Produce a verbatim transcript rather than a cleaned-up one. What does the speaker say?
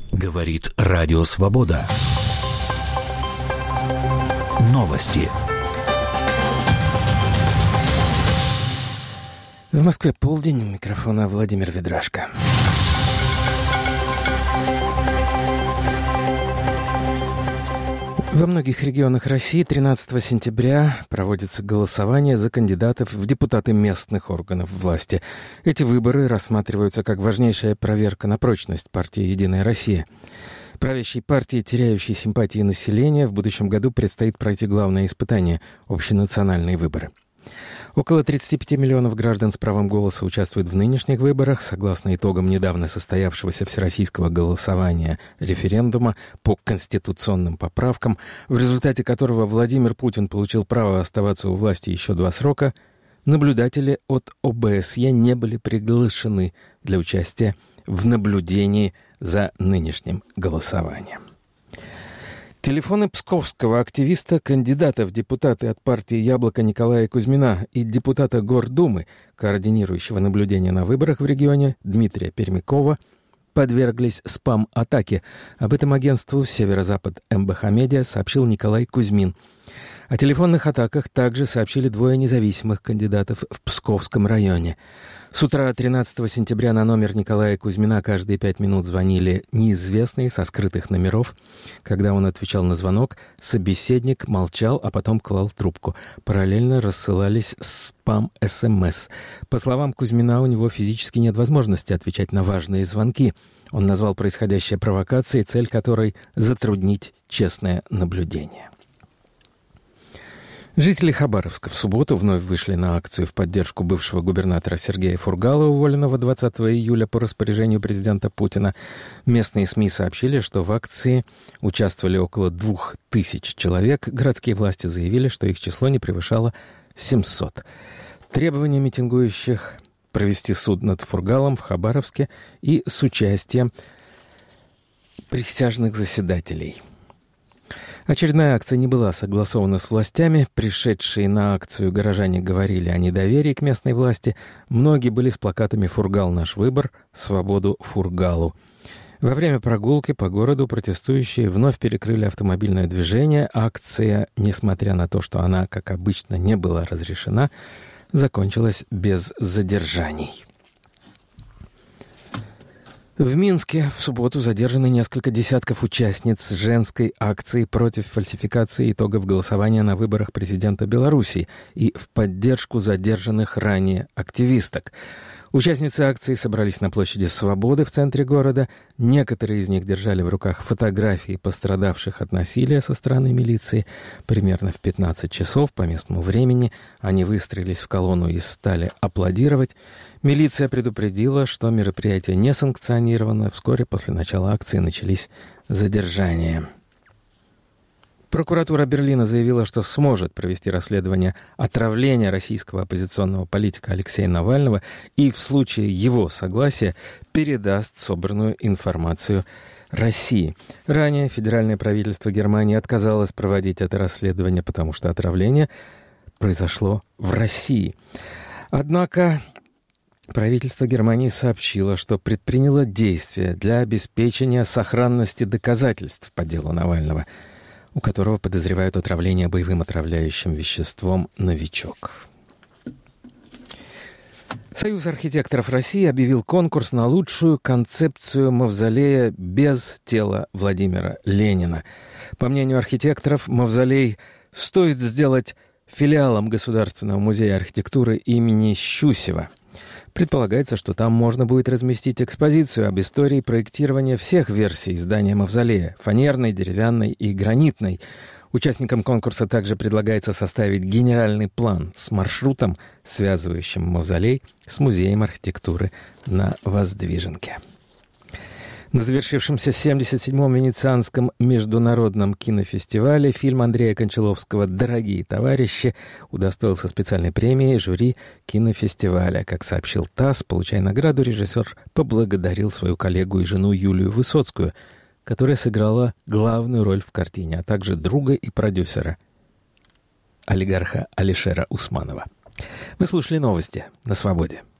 Говорит Радио Свобода. Новости. В Москве полдень. У микрофона Владимир Ведрашко. Во многих регионах России тринадцатого сентября проводится голосование за кандидатов в депутаты местных органов власти. Эти выборы рассматриваются как важнейшая проверка на прочность партии «Единая Россия». Правящей партии, теряющей симпатии населения, в будущем году предстоит пройти главное испытание – общенациональные выборы. Около тридцать пять миллионов граждан с правом голоса участвуют в нынешних выборах. Согласно итогам недавно состоявшегося всероссийского голосования референдума по конституционным поправкам, в результате которого Владимир Путин получил право оставаться у власти еще два срока, наблюдатели от о бэ эс е не были приглашены для участия в наблюдении за нынешним голосованием. Телефоны псковского активиста, кандидата в депутаты от партии «Яблоко» Николая Кузьмина и депутата Гордумы, координирующего наблюдение на выборах в регионе Дмитрия Пермякова, подверглись спам-атаке. Об этом агентству «Северо-Запад эм бэ ха Медиа» сообщил Николай Кузьмин. О телефонных атаках также сообщили двое независимых кандидатов в Псковском районе. С утра тринадцатого сентября на номер Николая Кузьмина каждые пять минут звонили неизвестные со скрытых номеров. Когда он отвечал на звонок, собеседник молчал, а потом клал трубку. Параллельно рассылались спам-эс эм эс. По словам Кузьмина, у него физически нет возможности отвечать на важные звонки. Он назвал происходящее провокацией, цель которой — затруднить честное наблюдение. Жители Хабаровска в субботу вновь вышли на акцию в поддержку бывшего губернатора Сергея Фургала, уволенного двадцатого июля по распоряжению президента Путина. Местные СМИ сообщили, что в акции участвовали около двух тысяч человек. Городские власти заявили, что их число не превышало семисот. Требования митингующих провести суд над Фургалом в Хабаровске и с участием присяжных заседателей. Очередная акция не была согласована с властями. Пришедшие на акцию горожане говорили о недоверии к местной власти. Многие были с плакатами «Фургал – наш выбор», «Свободу Фургалу». Во время прогулки по городу протестующие вновь перекрыли автомобильное движение. Акция, несмотря на то, что она, как обычно, не была разрешена, закончилась без задержаний. В Минске в субботу задержаны несколько десятков участниц женской акции против фальсификации итогов голосования на выборах президента Беларуси и в поддержку задержанных ранее активисток. Участницы акции собрались на площади Свободы в центре города. Некоторые из них держали в руках фотографии пострадавших от насилия со стороны милиции. Примерно в пятнадцать часов по местному времени они выстроились в колонну и стали аплодировать. Милиция предупредила, что мероприятие не санкционировано. Вскоре после начала акции начались задержания. Прокуратура Берлина заявила, что сможет провести расследование отравления российского оппозиционного политика Алексея Навального и в случае его согласия передаст собранную информацию России. Ранее федеральное правительство Германии отказалось проводить это расследование, потому что отравление произошло в России. Однако правительство Германии сообщило, что предприняло действия для обеспечения сохранности доказательств по делу Навального, у которого подозревают отравление боевым отравляющим веществом «Новичок». Союз архитекторов России объявил конкурс на лучшую концепцию мавзолея без тела Владимира Ленина. По мнению архитекторов, мавзолей стоит сделать филиалом Государственного музея архитектуры имени Щусева. Предполагается, что там можно будет разместить экспозицию об истории проектирования всех версий здания мавзолея – фанерной, деревянной и гранитной. Участникам конкурса также предлагается составить генеральный план с маршрутом, связывающим мавзолей с Музеем архитектуры на Воздвиженке. На завершившемся семьдесят седьмом Венецианском международном кинофестивале фильм Андрея Кончаловского «Дорогие товарищи» удостоился специальной премии жюри кинофестиваля. Как сообщил ТАСС, получая награду, режиссер поблагодарил свою коллегу и жену Юлию Высоцкую, которая сыграла главную роль в картине, а также друга и продюсера, олигарха Алишера Усманова. Вы слушали новости на «Свободе».